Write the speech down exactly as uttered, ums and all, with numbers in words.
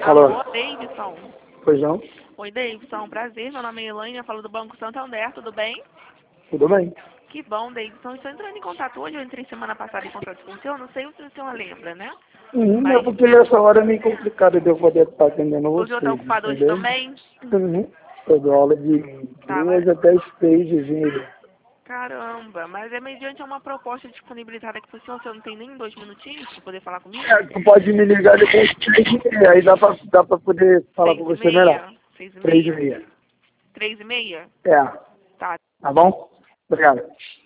Alô, Alô, Davidson. pois não? Oi, Davidson. Prazer. Meu nome é Elaine. Eu falo do Banco Santander. Tudo bem? Tudo bem? Que bom, Davidson. Estou entrando em contato hoje. Eu entrei semana passada em contato com o senhor. Não sei se o senhor lembra, né? Uhum, é Mas porque essa hora é meio complicado de eu poder estar atendendo o senhor está vocês, ocupado hoje entendeu? também? Uhum. Eu dou aula de Tava. duas até stages em Caramba, mas é mediante uma proposta disponibilizada aqui para o senhor. O senhor não tem nem dois minutinhos para poder falar comigo? é, tu pode me ligar depois de três e meia, aí dá pra, dá pra poder falar com Seis e você melhor. meia? Seis e Três e meia? meia. Três e meia? É, Tá. tá bom? Obrigado.